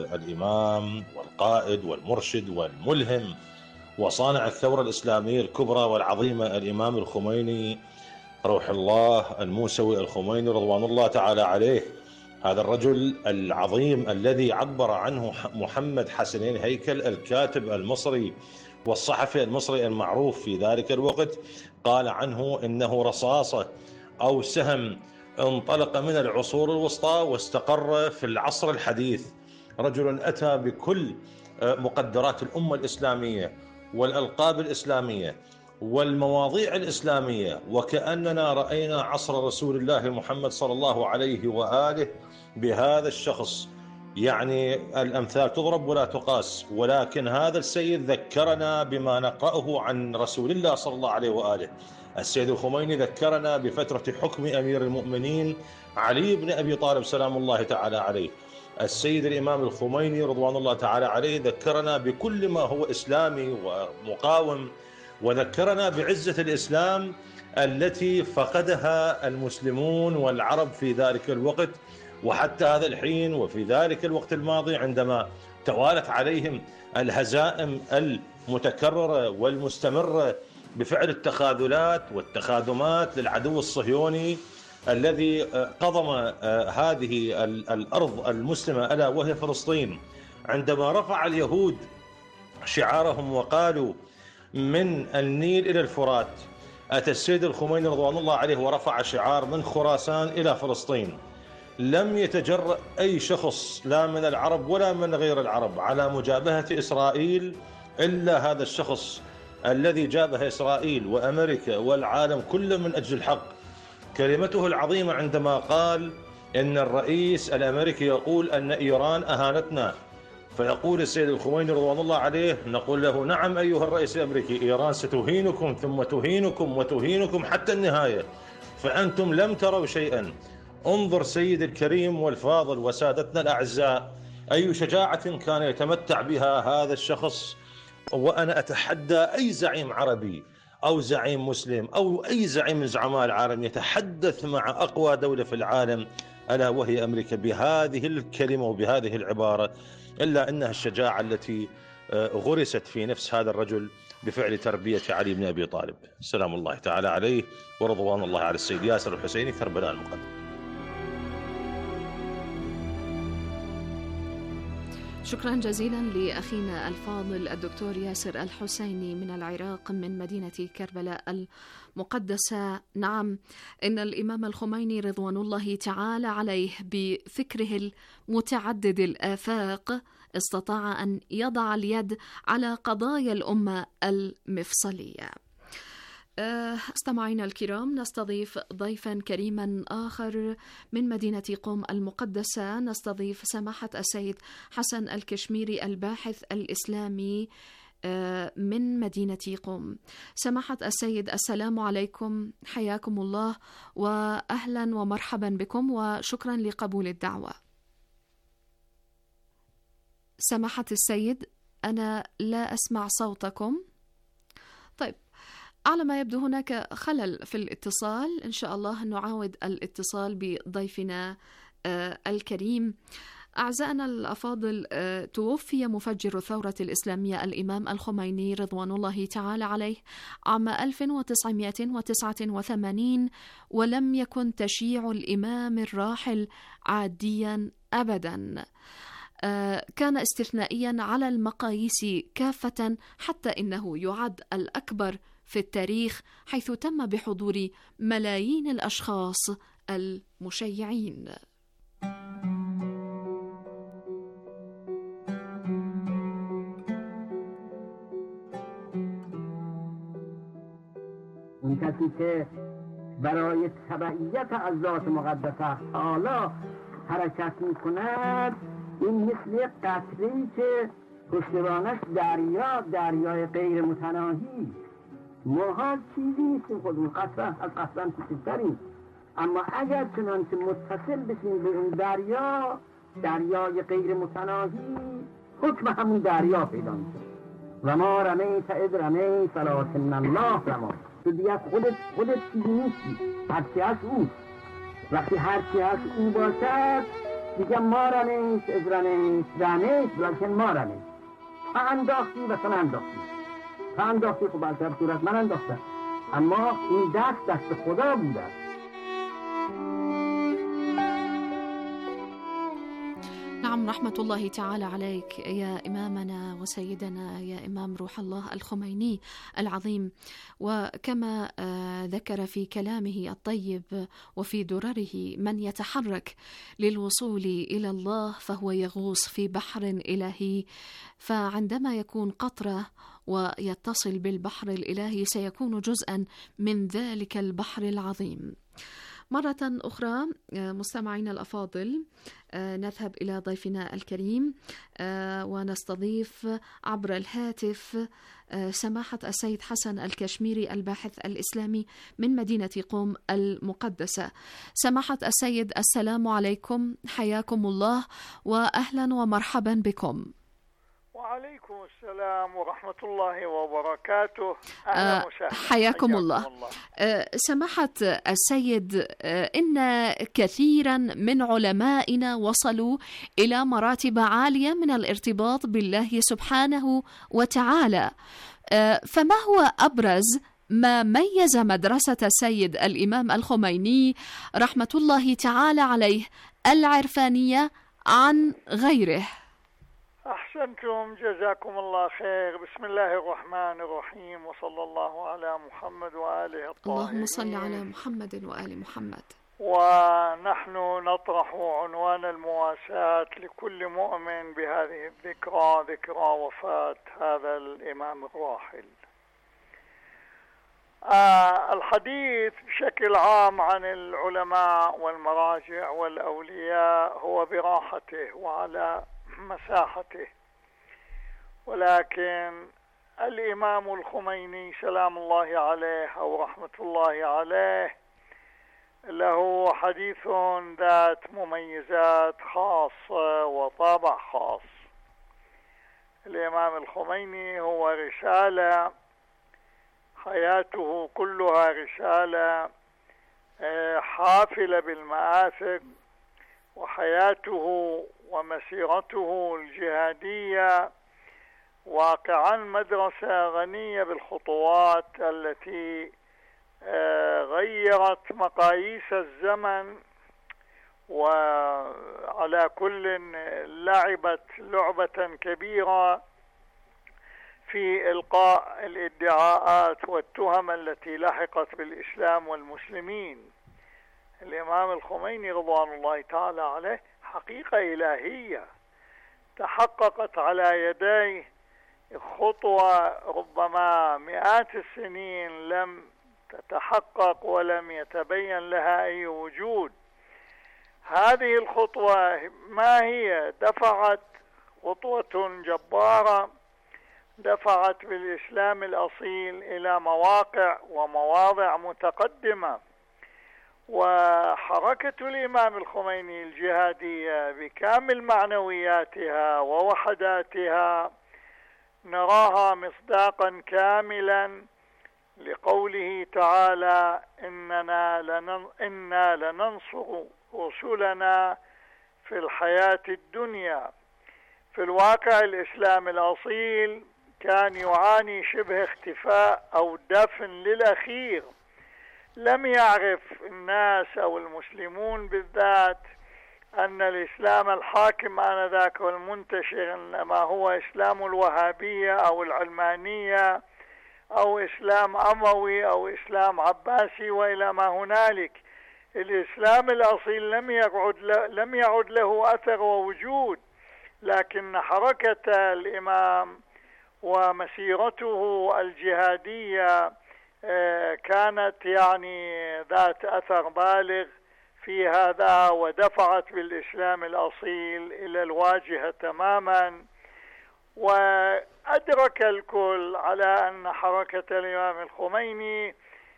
الإمام والقائد والمرشد والملهم وصانع الثورة الإسلامية الكبرى والعظيمة الإمام الخميني روح الله الموسوي الخميني رضوان الله تعالى عليه. هذا الرجل العظيم الذي عبر عنه محمد حسنين هيكل الكاتب المصري والصحفي المصري المعروف في ذلك الوقت، قال عنه إنه رصاصة أو سهم انطلق من العصور الوسطى واستقر في العصر الحديث. رجل أتى بكل مقدرات الأمة الإسلامية والألقاب الإسلامية والمواضيع الإسلامية، وكأننا رأينا عصر رسول الله محمد صلى الله عليه وآله بهذا الشخص. يعني الأمثال تضرب ولا تقاس، ولكن هذا السيد ذكرنا بما نقرأه عن رسول الله صلى الله عليه وآله. السيد الخميني ذكرنا بفترة حكم أمير المؤمنين علي بن أبي طالب سلام الله تعالى عليه. السيد الإمام الخميني رضوان الله تعالى عليه ذكرنا بكل ما هو إسلامي ومقاوم، وذكرنا بعزة الإسلام التي فقدها المسلمون والعرب في ذلك الوقت وحتى هذا الحين، وفي ذلك الوقت الماضي عندما توالت عليهم الهزائم المتكررة والمستمرة بفعل التخاذلات والتخاذمات للعدو الصهيوني الذي قضم هذه الأرض المسلمة ألا وهي فلسطين. عندما رفع اليهود شعارهم وقالوا من النيل إلى الفرات، أتى السيد الخميني رضوان الله عليه ورفع شعار من خراسان إلى فلسطين. لم يتجرأ أي شخص لا من العرب ولا من غير العرب على مجابهة إسرائيل إلا هذا الشخص الذي جابه إسرائيل وأمريكا والعالم كله من أجل الحق. كلمته العظيمة عندما قال إن الرئيس الأمريكي يقول أن إيران أهانتنا، فيقول السيد الخميني رضوان الله عليه نقول له نعم أيها الرئيس الأمريكي، إيران ستهينكم ثم تهينكم وتهينكم حتى النهاية، فأنتم لم تروا شيئا. انظر سيد الكريم والفاضل وسادتنا الأعزاء أي شجاعة كان يتمتع بها هذا الشخص. وأنا أتحدى أي زعيم عربي أو زعيم مسلم أو أي زعيم من زعماء العالم يتحدث مع أقوى دولة في العالم ألا وهي أمريكا بهذه الكلمة وبهذه العبارة، إلا أنها الشجاعة التي غرست في نفس هذا الرجل بفعل تربية علي بن أبي طالب سلام الله تعالى عليه ورضوان الله على السيد ياسر الحسيني كربلاء المقدم. شكرا جزيلا لأخينا الفاضل الدكتور ياسر الحسيني من العراق من مدينة كربلاء المقدسة. نعم، إن الإمام الخميني رضوان الله تعالى عليه بفكره المتعدد الآفاق استطاع أن يضع اليد على قضايا الأمة المفصلية. استمعينا الكرام، نستضيف ضيفا كريما آخر من مدينة قم المقدسة. نستضيف سماحة السيد حسن الكشميري الباحث الإسلامي من مدينة قم. سماحة السيد السلام عليكم، حياكم الله وأهلا ومرحبا بكم وشكرا لقبول الدعوة. سماحة السيد أنا لا أسمع صوتكم. طيب، على ما يبدو هناك خلل في الاتصال، إن شاء الله نعاود الاتصال بضيفنا الكريم. أعزائنا الأفاضل، توفي مفجر الثورة الإسلامية الإمام الخميني رضوان الله تعالى عليه عام 1989، ولم يكن تشييع الإمام الراحل عاديا أبدا. كان استثنائيا على المقاييس كافة، حتى إنه يعد الأكبر في التاريخ، حيث تم بحضور ملايين الأشخاص المشيعين. کسی که برای تبعیت از ذات مقدسه حالا حرکت میکند، این مثل قطره‌ای که پشتوانش دریای غیر متناهی. ماها چیزی نیستیم، خودمون قطره از قطره کوچکتریم، اما اگر چنانچه متصل بشیم به این دریای غیر متناهی، حکم همون دریا پیدا میشه. و ما رمیت اذ رمیت ولکن الله رمی. تو دیگه خودت چیزی نیستی، هرچی هست اوست. وقتی هرچی هست او باشد دیگه ما رمیت اذ رمیت ولکن ما رمیت. تا انداختی و تو انداختی، تا انداختی خب از هر صورت من انداختم، اما این دست خدا بوده. نعم، رحمة الله تعالى عليك يا إمامنا وسيدنا يا إمام روح الله الخميني العظيم. وكما ذكر في كلامه الطيب وفي درره: من يتحرك للوصول إلى الله فهو يغوص في بحر إلهي، فعندما يكون قطرة ويتصل بالبحر الإلهي سيكون جزءا من ذلك البحر العظيم. مرة أخرى مستمعينا الأفاضل، نذهب إلى ضيفنا الكريم ونستضيف عبر الهاتف سماحة السيد حسن الكشميري، الباحث الإسلامي من مدينة قم المقدسة. سماحة السيد، السلام عليكم، حياكم الله وأهلا ومرحبا بكم. وعليكم السلام ورحمة الله وبركاته. أهلا وسهلا، حياكم الله. سماحة السيد، إن كثيرا من علمائنا وصلوا إلى مراتب عالية من الارتباط بالله سبحانه وتعالى، فما هو أبرز ما ميز مدرسة السيد الإمام الخميني رحمة الله تعالى عليه العرفانية عن غيره؟ أحسنتم، جزاكم الله خير. بسم الله الرحمن الرحيم، وصلى الله على محمد وآله الطاهرين. اللهم صل على محمد وآل محمد. ونحن نطرح عنوان المواساة لكل مؤمن بهذه الذكرى، ذكرى وفاة هذا الإمام الراحل. الحديث بشكل عام عن العلماء والمراجع والأولياء هو براحته وعلى مساحته، ولكن الإمام الخميني سلام الله عليه أو رحمة الله عليه له حديث ذات مميزات خاصة وطابع خاص. الإمام الخميني هو رسالة، حياته كلها رسالة حافلة بالمآثر، وحياته ومسيرته الجهادية واقعا مدرسة غنية بالخطوات التي غيرت مقاييس الزمن، وعلى كل لعبت لعبة كبيرة في إلقاء الادعاءات والتهم التي لحقت بالإسلام والمسلمين. الإمام الخميني رضوان الله تعالى عليه حقيقة إلهية تحققت على يديه، خطوة ربما مئات السنين لم تتحقق ولم يتبين لها أي وجود. هذه الخطوة ما هي؟ دفعت خطوة جبارة، دفعت بالإسلام الأصيل إلى مواقع ومواضع متقدمة. وحركة الإمام الخميني الجهادية بكامل معنوياتها ووحداتها نراها مصداقا كاملا لقوله تعالى: إنا لننصر رسلنا في الحياة الدنيا. في الواقع الإسلام الأصيل كان يعاني شبه اختفاء أو دفن للأخير. لم يعرف الناس أو المسلمون بالذات أن الإسلام الحاكم آنذاك والمنتشر إنما هو إسلام الوهابية أو العلمانية أو إسلام أموي أو إسلام عباسي وإلى ما هنالك. الإسلام الأصيل لم يعد له أثر ووجود، لكن حركة الإمام ومسيرته الجهادية كانت يعني ذات أثر بالغ في هذا، ودفعت بالإسلام الأصيل إلى الواجهة تماما. وأدرك الكل على أن حركة الإمام الخميني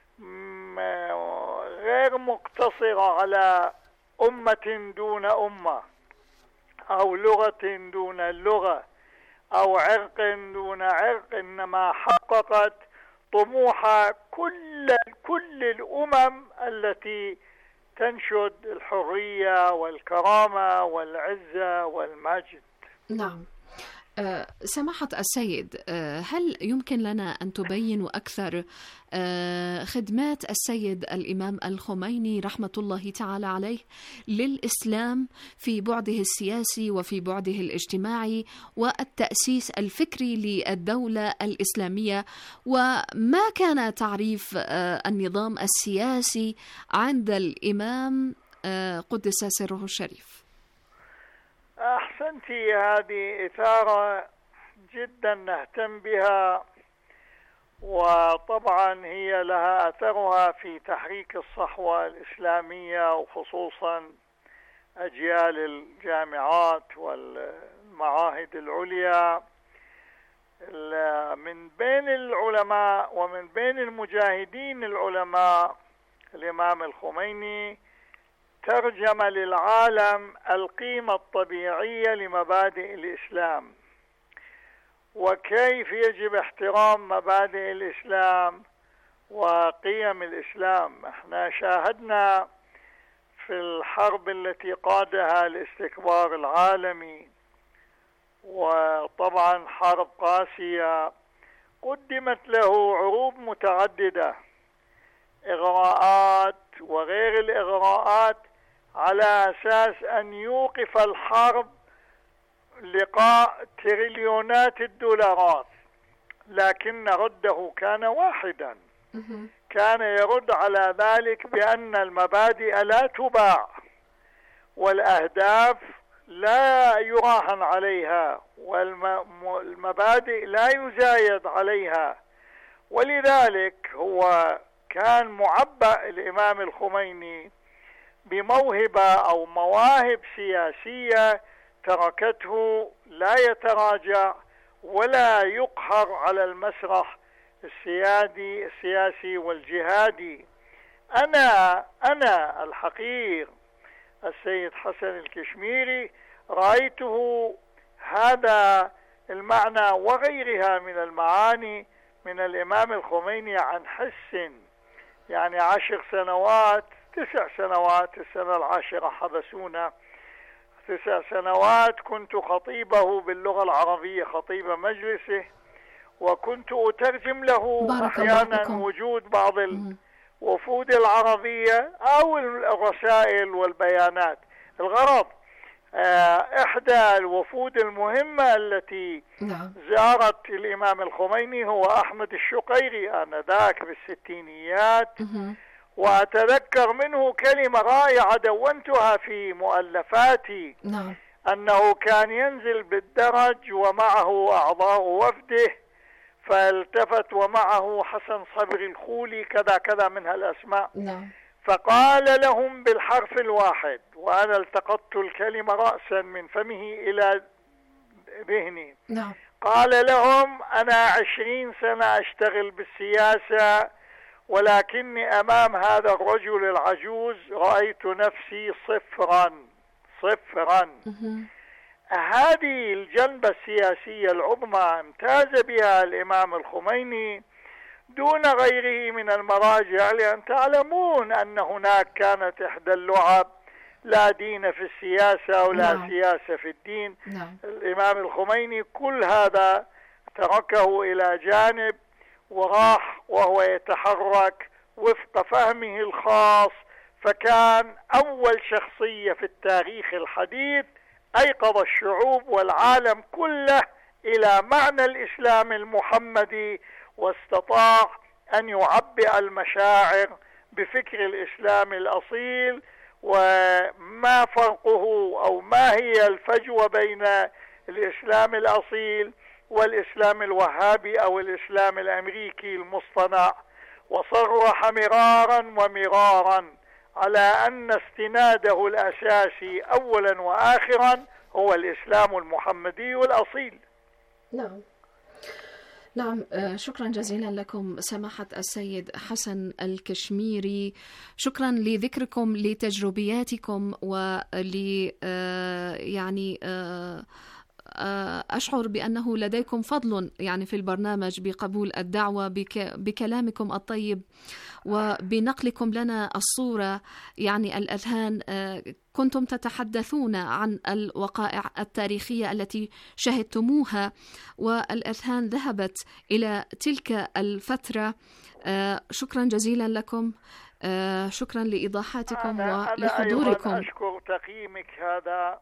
غير مقتصرة على أمة دون أمة، أو لغة دون اللغة، أو عرق دون عرق، إنما حققت طموح كل الأمم التي تنشد الحرية والكرامة والعزة والمجد. نعم. سماحة السيد، هل يمكن لنا أن تبينوا أكثر خدمات السيد الإمام الخميني رحمة الله تعالى عليه للإسلام في بعده السياسي وفي بعده الاجتماعي والتأسيس الفكري للدولة الإسلامية، وما كان تعريف النظام السياسي عند الإمام قدس سره الشريف؟ أحسنتي، هذه إثارة جدا نهتم بها، وطبعا هي لها أثرها في تحريك الصحوة الإسلامية، وخصوصا أجيال الجامعات والمعاهد العليا. من بين العلماء ومن بين المجاهدين العلماء الإمام الخميني ترجم للعالم القيمة الطبيعية لمبادئ الإسلام، وكيف يجب احترام مبادئ الإسلام وقيم الإسلام. احنا شاهدنا في الحرب التي قادها الاستكبار العالمي، وطبعا حرب قاسية قدمت له عروض متعددة، إغراءات وغير الإغراءات، على أساس أن يوقف الحرب لقاء تريليونات الدولارات، لكن رده كان واحدا. كان يرد على ذلك بأن المبادئ لا تباع، والأهداف لا يراهن عليها، والمبادئ لا يزايد عليها. ولذلك هو كان معبأ الإمام الخميني بموهبة أو مواهب سياسية تركته لا يتراجع ولا يقهر على المسرح السياسي والجهادي. أنا الحقير السيد حسن الكشميري رأيته هذا المعنى وغيرها من المعاني من الإمام الخميني عن حس. يعني 10 سنوات 9 سنوات، السنة العاشرة حبسونا، 9 سنوات كنت خطيبه باللغة العربية، خطيب مجلسه، وكنت أترجم له أحيانا وجود بعض الوفود العربية أو الرسائل والبيانات. الغرض إحدى الوفود المهمة التي زارت الإمام الخميني هو أحمد الشقيري آنذاك بالستينيات، وأتذكر منه كلمة رائعة دونتها في مؤلفاتي، أنه كان ينزل بالدرج ومعه أعضاء وفده، فالتفت ومعه حسن صبري الخولي كذا كذا من هالأسماء، فقال لهم بالحرف الواحد، وأنا التقطت الكلمة رأسا من فمه إلى ذهني، قال لهم: أنا 20 سنة أشتغل بالسياسة، ولكني أمام هذا الرجل العجوز رأيت نفسي صفرا. هذه الجنبة السياسية العظمى امتاز بها الإمام الخميني دون غيره من المراجع، لأن تعلمون أن هناك كانت إحدى اللعب لا دين في السياسة ولا سياسة في الدين. الإمام الخميني كل هذا تركه إلى جانب وراح وهو يتحرك وفق فهمه الخاص، فكان أول شخصية في التاريخ الحديث أيقظ الشعوب والعالم كله إلى معنى الإسلام المحمدي، واستطاع أن يعبئ المشاعر بفكر الإسلام الأصيل، وما فرقه أو ما هي الفجوة بين الإسلام الأصيل والإسلام الوهابي أو الإسلام الأمريكي المصطنع. وصرح مرارا ومرارا على أن استناده الأساسي أولا وآخرا هو الإسلام المحمدي الأصيل. نعم، شكرا جزيلا لكم سماحة السيد حسن الكشميري. شكرا لذكركم لتجربياتكم يعني أشعر بأنه لديكم فضل يعني في البرنامج بقبول الدعوة بكلامكم الطيب وبنقلكم لنا الصورة. يعني الأذهان كنتم تتحدثون عن الوقائع التاريخية التي شهدتموها، والأذهان ذهبت إلى تلك الفترة. شكرا جزيلا لكم، شكرا لإيضاحاتكم ولحضوركم. أنا أشكر تقييمك هذا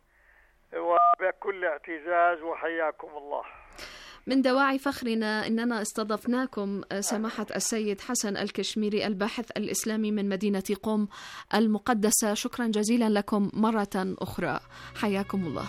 وبكل اعتزاز، وحياكم الله. من دواعي فخرنا أننا استضفناكم سماحة السيد حسن الكشميري الباحث الإسلامي من مدينة قم المقدسة. شكرا جزيلا لكم مرة أخرى، حياكم الله.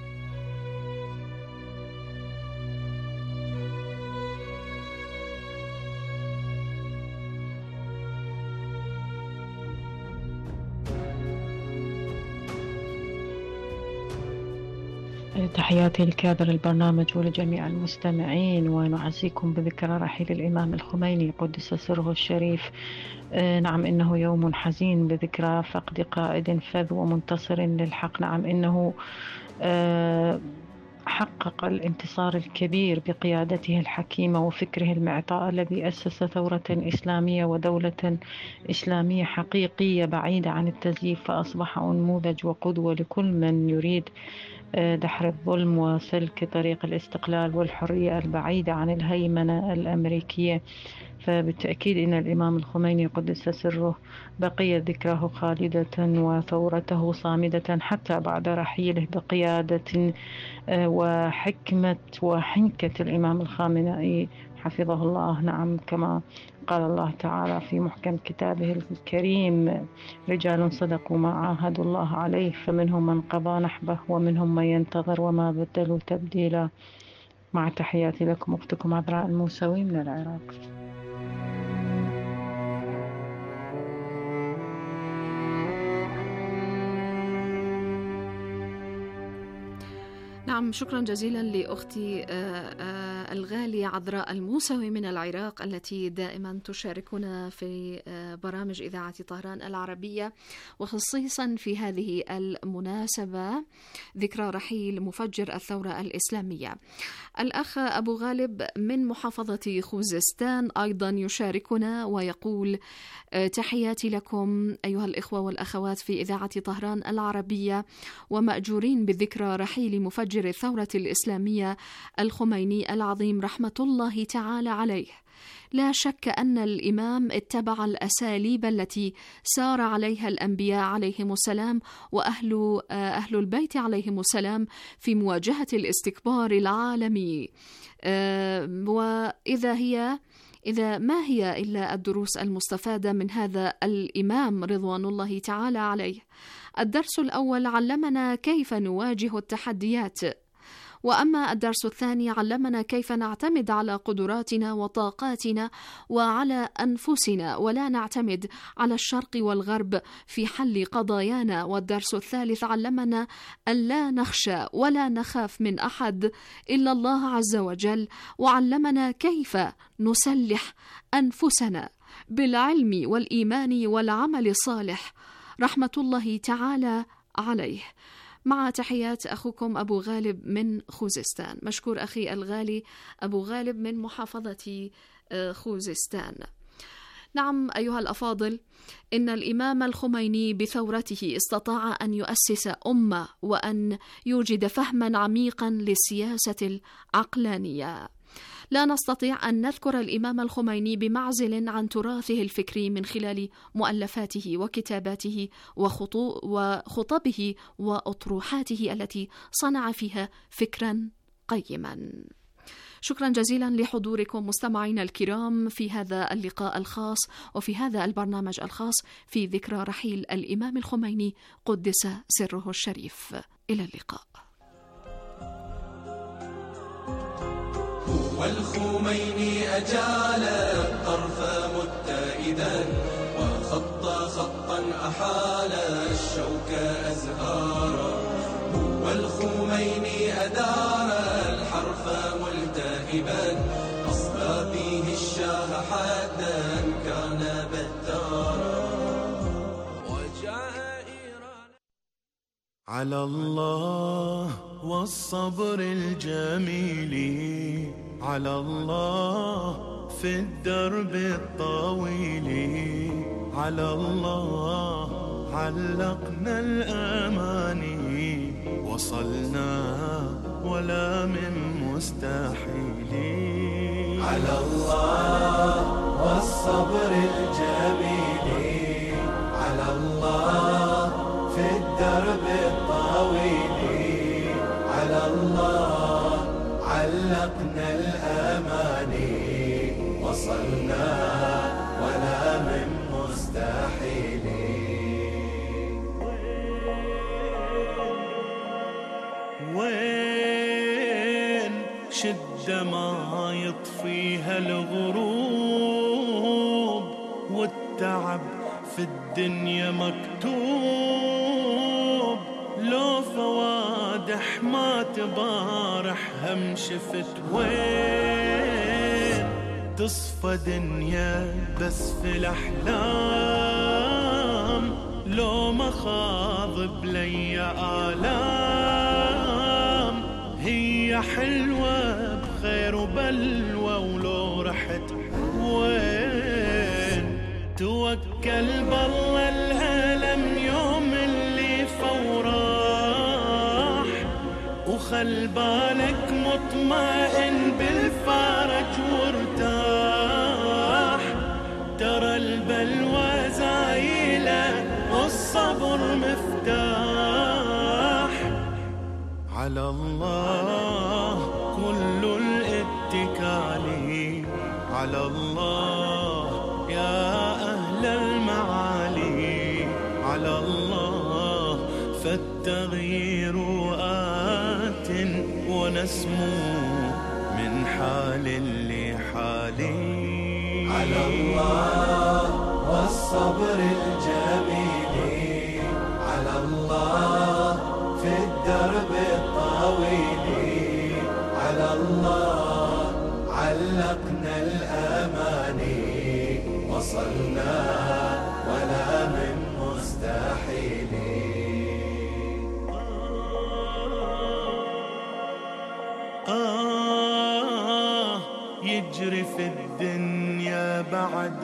تحياتي لكادر البرنامج ولجميع المستمعين، ونعزيكم بذكرى رحيل الإمام الخميني قدس سره الشريف. نعم، إنه يوم حزين بذكرى فقد قائد فذ ومنتصر للحق. نعم، إنه حقق الانتصار الكبير بقيادته الحكيمة وفكره المعطاء الذي أسس ثورة إسلامية ودولة إسلامية حقيقية بعيدة عن التزييف، فأصبح نموذج وقدوة لكل من يريد دحر الظلم وسلك طريق الاستقلال والحرية البعيدة عن الهيمنة الأمريكية. فبالتأكيد إن الإمام الخميني قدس سره بقي ذكره خالدة وثورته صامدة حتى بعد رحيله، بقيادة وحكمة وحنكة الإمام الخامنئي حفظه الله. نعم، كما قال الله تعالى في محكم كتابه الكريم: رجال صدقوا ما عاهدوا الله عليه فمنهم من قضى نحبه ومنهم من ينتظر وما بدلوا تبديلا. مع تحياتي لكم أختكم عذراء الموسوي من العراق. نعم، شكرا جزيلا لأختي الغالية عذراء الموسوي من العراق التي دائما تشاركنا في برامج إذاعة طهران العربية، وخصيصا في هذه المناسبة ذكرى رحيل مفجر الثورة الإسلامية. الأخ أبو غالب من محافظة خوزستان أيضا يشاركنا ويقول: تحياتي لكم أيها الإخوة والأخوات في إذاعة طهران العربية، ومأجورين بذكرى رحيل مفجر الثورة الإسلامية الخميني العظيم رحمة الله تعالى عليه. لا شك أن الإمام اتبع الأساليب التي سار عليها الأنبياء عليهم السلام وأهل البيت عليهم السلام في مواجهة الاستكبار العالمي. إذا ما هي إلا الدروس المستفادة من هذا الإمام رضوان الله تعالى عليه؟ الدرس الأول علمنا كيف نواجه التحديات، وأما الدرس الثاني علمنا كيف نعتمد على قدراتنا وطاقاتنا وعلى أنفسنا ولا نعتمد على الشرق والغرب في حل قضايانا. والدرس الثالث علمنا أن لا نخشى ولا نخاف من أحد إلا الله عز وجل، وعلمنا كيف نسلح أنفسنا بالعلم والإيمان والعمل الصالح رحمة الله تعالى عليه. مع تحيات أخوكم أبو غالب من خوزستان. مشكور أخي الغالي أبو غالب من محافظة خوزستان. نعم أيها الأفاضل، إن الإمام الخميني بثورته استطاع أن يؤسس أمة وأن يوجد فهما عميقا للسياسة العقلانية. لا نستطيع أن نذكر الإمام الخميني بمعزل عن تراثه الفكري من خلال مؤلفاته وكتاباته وخطبه وأطروحاته التي صنع فيها فكرا قيما. شكرا جزيلا لحضوركم مستمعينا الكرام في هذا اللقاء الخاص وفي هذا البرنامج الخاص في ذكرى رحيل الإمام الخميني قدس سره الشريف. إلى اللقاء. هو الخميني أجال الطرف واحدا وخط خطا أحال الشوك أزهارا. هو الخميني أدار الحرف ملتهبا أصبى فيه الشاه حدا كان بتارا. على الله والصبر الجميل، على الله في الدرب الطويل، على الله علقنا الأماني، وصلنا ولا من مستحيل. على الله والصبر الجميل، على الله في الدرب الطويل، على الله علقنا الأماني، وصلنا ولا من مستحيل. وين شدة ما يطفيها الغروب، والتعب في الدنيا مكتوب، لو فوادح ما تبارح هم شفت. وين تصفى دنيا بس في الأحلام، لو مخاض بلي آلام، هي حلوة بخير وبلوى ولو رحت. وين توكل بالله الألم يوم اللي فوراح، وخل بالك مطمئن بالفرج وارتاح، ترى البلوى زايلة والصبر مفتاح. على الله كل الاتكال، على الله يا أهل المعالي، على الله فالتغيير آت ونسمو من حال لحال. على الله والصبر الجميل، على الله في الدرب الطويل، على الله علقنا الأماني، وصلنا ولا من مستحيل. يجري في الدنيا بعد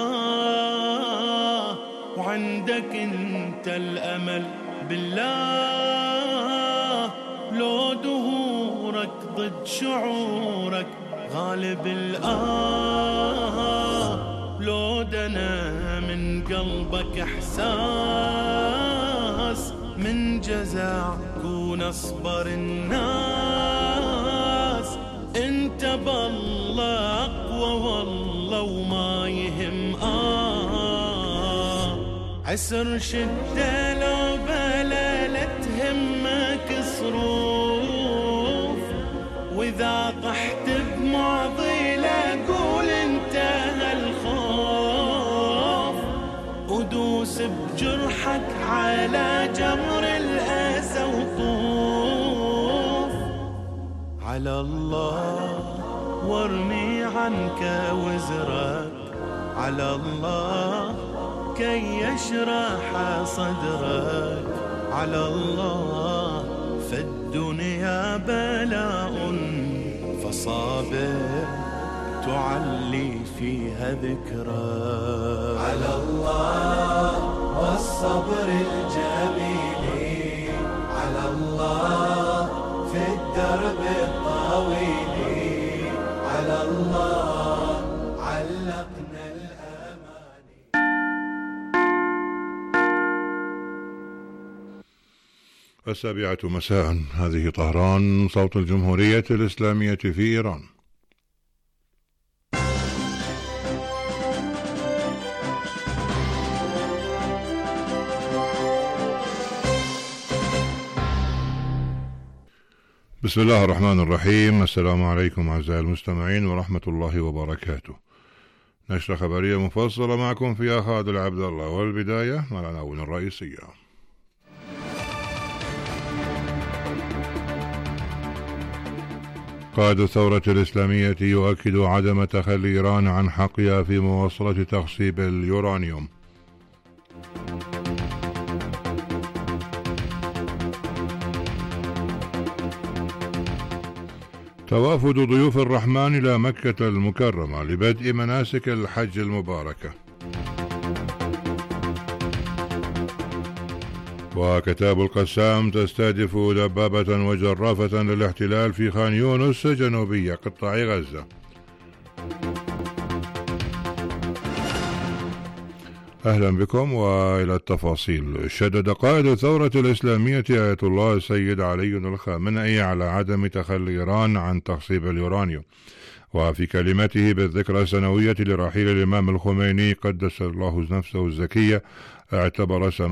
وعندك انت الأمل بالله، لو دهورك ضد شعورك غالب لو دنا من قلبك إحساس من جزع كون أصبر الناس. انت بالله أقوى والله وما يهم عسر شدة لو بلا لا تهمك صروف، وإذا طحت بمعضلة قول انتهى الخوف، ودوس بجرحك على جمر الأسى وطوف. على الله وارمي عنك وزرك، على الله كي يشرح صدرك، على الله فالدنيا بلاء فصابر تعلي فيها ذكرى. على الله والصبر الجميل، على الله في الدرب الطويل، على الله علقنا الأماني. السابعة مساء، هذه طهران صوت الجمهورية الإسلامية في إيران. بسم الله الرحمن الرحيم. السلام عليكم أعزائي المستمعين ورحمة الله وبركاته. نشرة خبرية مفصلة معكم فيها خالد العبد الله، والبداية مع العناوين الرئيسية. قائد الثورة الإسلامية يؤكد عدم تخلي إيران عن حقها في مواصلة تخصيب اليورانيوم. توافد ضيوف الرحمن إلى مكة المكرمة لبدء مناسك الحج المباركة. وكتاب القسام تستهدف دبابة وجرافة للاحتلال في خان يونس جنوبي قطاع غزة. أهلا بكم وإلى التفاصيل. شدد قائد الثورة الإسلامية آية الله السيد علي الخامنئي على عدم تخلي إيران عن تخصيب اليورانيوم، وفي كلمته بالذكرى السنوية لرحيل الإمام الخميني قدس الله نفسه الزكية اعتبر